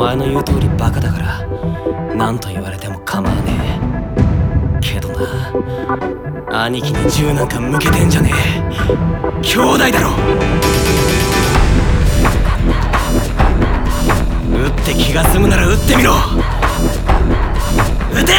前の言う通りバカだから何と言われても構わねえけどな、兄貴に銃なんか向けてんじゃねえ。兄弟だろ。撃って気が済むなら撃ってみろ。撃て。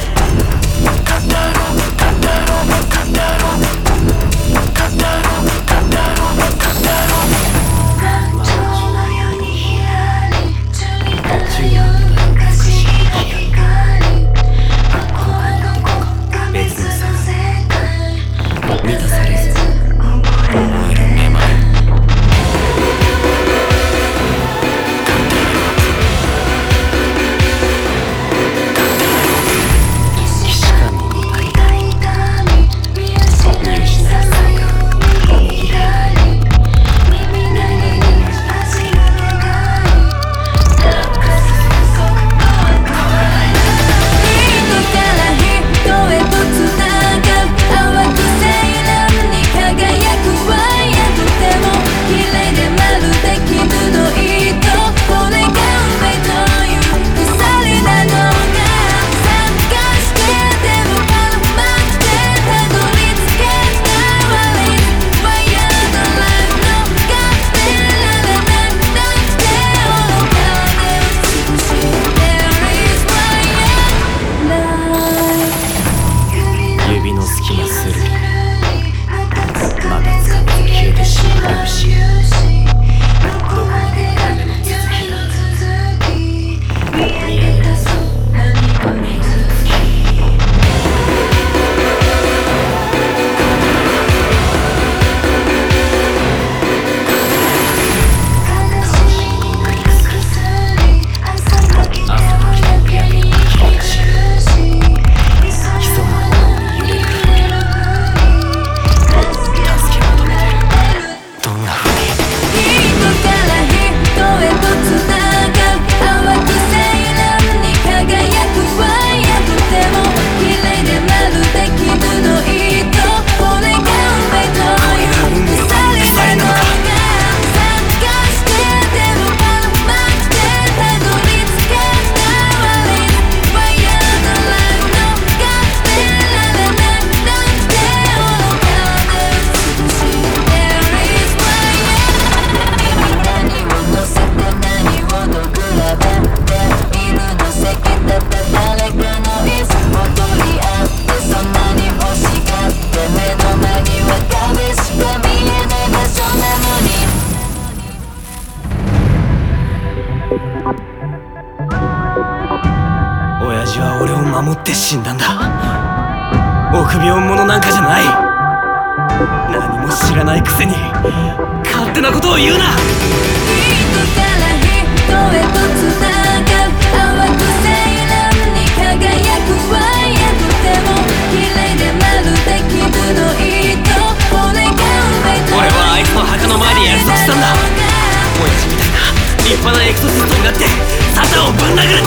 親父は俺を守って死んだんだ。臆病者なんかじゃない。何も知らないくせに勝手なことを言うな。 人から人へとつながる淡くセイランに輝くワイヤーとても綺麗でまるで絹の糸。これが運命と俺はあいつの墓の前で約束したんだ。親父みたいな立派なエクソシストになってサタンをぶん殴るって。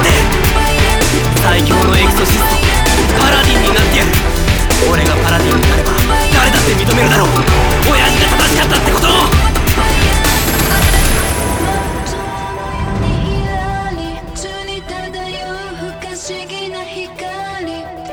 最強のエクソシストパラディンになってやる。俺がパラディンになれば誰だって認めるだろう。親父が正しかったってことを。 に漂う不可思議な光。